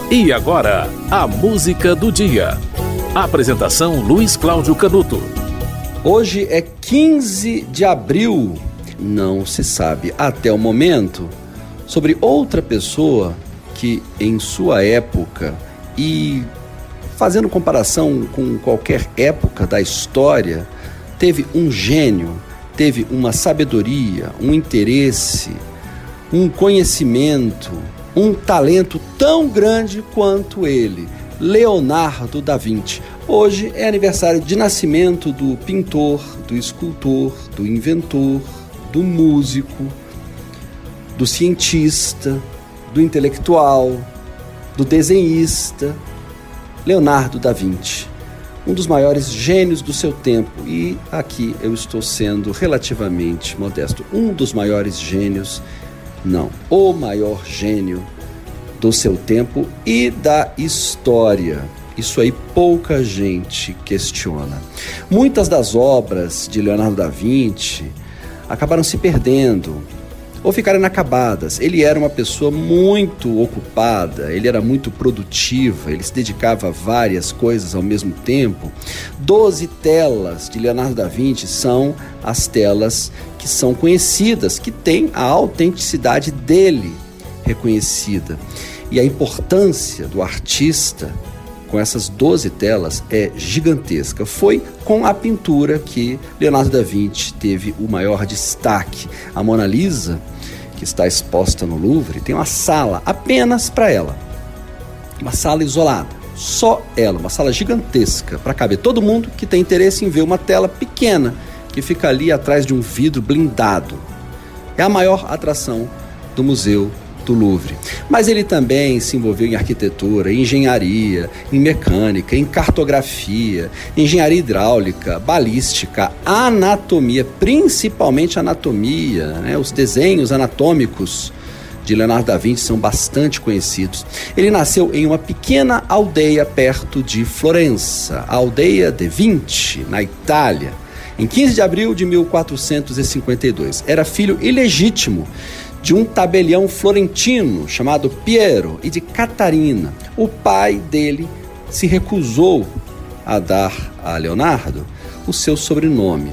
E agora, a música do dia. Apresentação Luiz Cláudio Canuto. Hoje é 15 de abril. Não se sabe até o momento sobre outra pessoa que em sua época e fazendo comparação com qualquer época da história, teve um gênio, teve uma sabedoria, um interesse, um conhecimento, um talento tão grande quanto ele, Leonardo da Vinci. Hoje é aniversário de nascimento do pintor, do escultor, do inventor, do músico, do cientista, do intelectual, do desenhista, Leonardo da Vinci, um dos maiores gênios do seu tempo. E aqui eu estou sendo relativamente modesto. Um dos maiores gênios, não, o maior gênio do seu tempo e da história. Isso aí pouca gente questiona. Muitas das obras de Leonardo da Vinci acabaram se perdendo ou ficaram inacabadas. Ele era uma pessoa muito ocupada, ele era muito produtiva, ele se dedicava a várias coisas ao mesmo tempo. 12 telas de Leonardo da Vinci são as telas que são conhecidas, que têm a autenticidade dele reconhecida. E a importância do artista com essas 12 telas é gigantesca. Foi com a pintura que Leonardo da Vinci teve o maior destaque. A Mona Lisa, que está exposta no Louvre, tem uma sala apenas para ela. Uma sala isolada, só ela, uma sala gigantesca para caber todo mundo que tem interesse em ver uma tela pequena que fica ali atrás de um vidro blindado. É a maior atração do Museu do Louvre. Mas ele também se envolveu em arquitetura, em engenharia, em mecânica, em cartografia, engenharia hidráulica, balística, anatomia, principalmente anatomia, né? Os desenhos anatômicos de Leonardo da Vinci são bastante conhecidos. Ele nasceu em uma pequena aldeia perto de Florença, a aldeia de Vinci, na Itália, em 15 de abril de 1452. Era filho ilegítimo de um tabelião florentino chamado Piero e de Catarina. O pai dele se recusou a dar a Leonardo o seu sobrenome.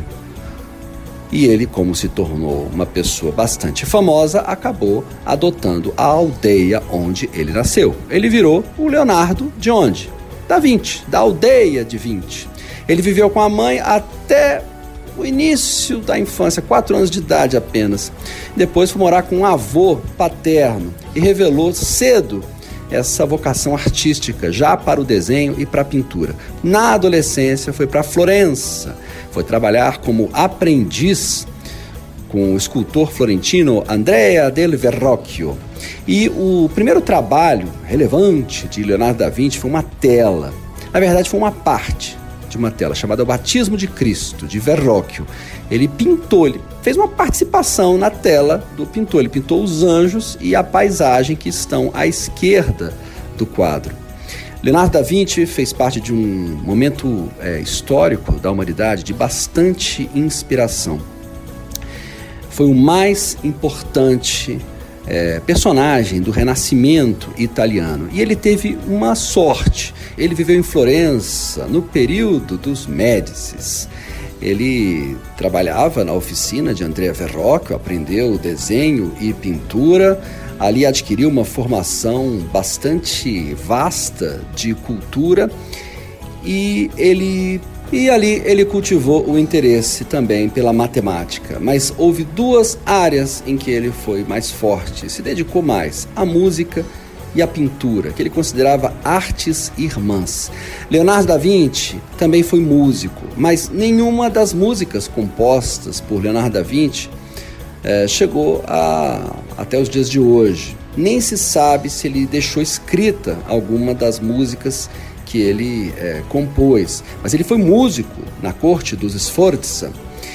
E ele, como se tornou uma pessoa bastante famosa, acabou adotando a aldeia onde ele nasceu. Ele virou o Leonardo de onde? Da Vinci, da aldeia de Vinci. Ele viveu com a mãe até o início da infância, 4 anos de idade apenas. Depois foi morar com um avô paterno e revelou cedo essa vocação artística, já para o desenho e para a pintura. Na adolescência foi para Florença, foi trabalhar como aprendiz com o escultor florentino Andrea del Verrocchio. E o primeiro trabalho relevante de Leonardo da Vinci foi uma tela. Na verdade, foi uma parte de uma tela chamada O Batismo de Cristo, de Verrocchio. Ele fez uma participação na tela do pintor. Ele pintou os anjos e a paisagem que estão à esquerda do quadro. Leonardo da Vinci fez parte de um momento histórico da humanidade de bastante inspiração. Foi o mais importante personagem do Renascimento italiano. E ele teve uma sorte. Ele viveu em Florença no período dos Médicis. Ele trabalhava na oficina de Andrea Verrocchio, aprendeu desenho e pintura. Ali adquiriu uma formação bastante vasta de cultura e ali ele cultivou o interesse também pela matemática. Mas houve 2 áreas em que ele foi mais forte, se dedicou mais: a música e a pintura, que ele considerava artes irmãs. Leonardo da Vinci também foi músico, mas nenhuma das músicas compostas por Leonardo da Vinci chegou até os dias de hoje. Nem se sabe se ele deixou escrita alguma das músicas que ele compôs. Mas ele foi músico na corte dos Sforza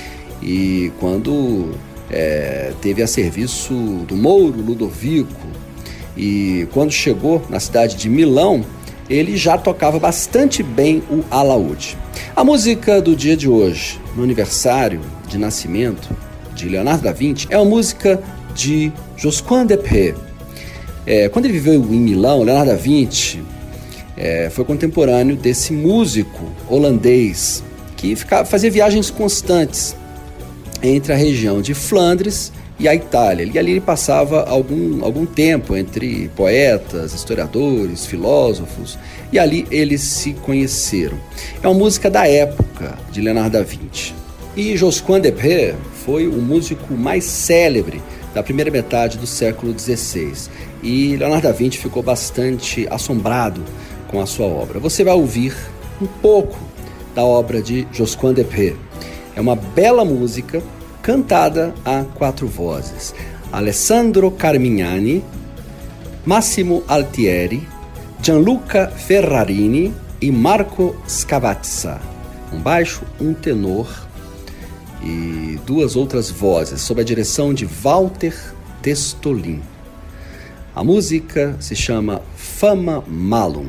e quando teve a serviço do Mouro Ludovico e quando chegou na cidade de Milão, ele já tocava bastante bem o alaúde. A música do dia de hoje, no aniversário de nascimento de Leonardo da Vinci, é uma música de Josquin des Prez. Quando ele viveu em Milão, Leonardo da Vinci foi contemporâneo desse músico holandês que fazia viagens constantes entre a região de Flandres e a Itália. E ali ele passava algum tempo entre poetas, historiadores, filósofos, e ali eles se conheceram. É uma música da época de Leonardo da Vinci. E Josquin des Prez foi o músico mais célebre da primeira metade do século XVI. E Leonardo da Vinci ficou bastante assombrado com a sua obra. Você vai ouvir um pouco da obra de Josquin des Prez. É uma bela música cantada a 4 vozes. Alessandro Carmignani, Massimo Altieri, Gianluca Ferrarini e Marco Scavazza. Um baixo, um tenor e 2 outras vozes, sob a direção de Walter Testolin. A música se chama Fama Malum.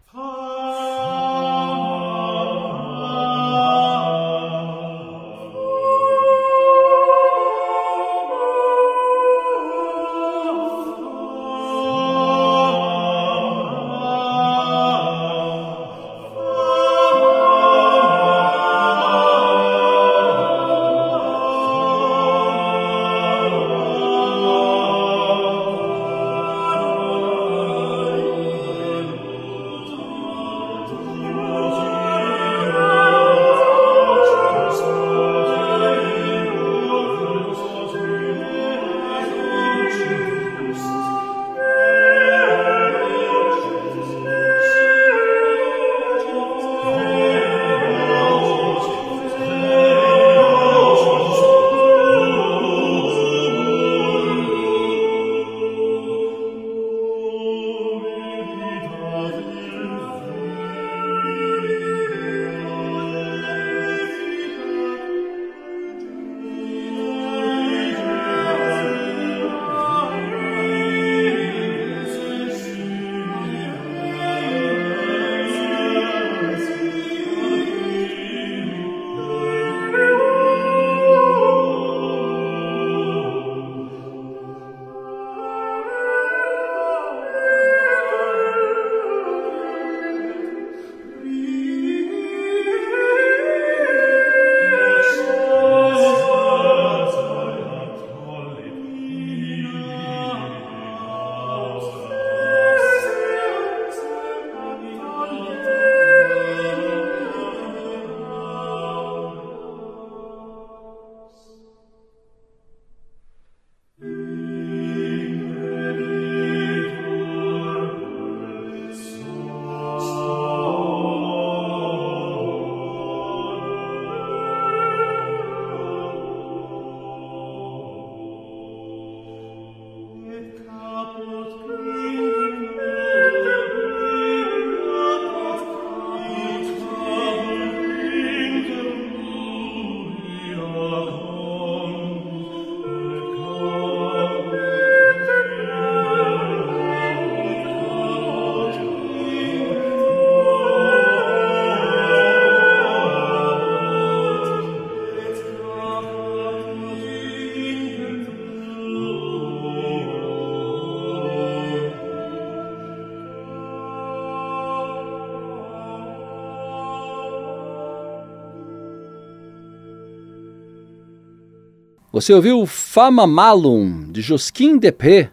Você ouviu Fama Malum, de Josquin des Prez,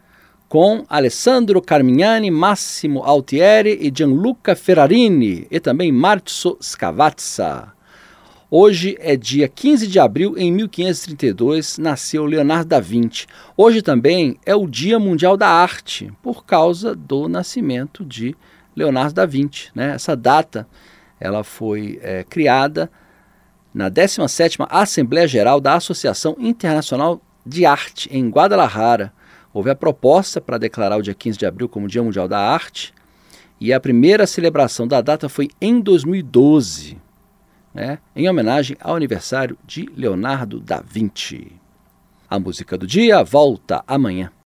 com Alessandro Carmignani, Massimo Altieri e Gianluca Ferrarini, e também Marco Scavazza. Hoje é dia 15 de abril, em 1532, nasceu Leonardo da Vinci. Hoje também é o Dia Mundial da Arte, por causa do nascimento de Leonardo da Vinci, né? Essa data ela foi criada na 17ª Assembleia Geral da Associação Internacional de Arte, em Guadalajara. Houve a proposta para declarar o dia 15 de abril como Dia Mundial da Arte, e a primeira celebração da data foi em 2012, né, em homenagem ao aniversário de Leonardo da Vinci. A música do dia volta amanhã.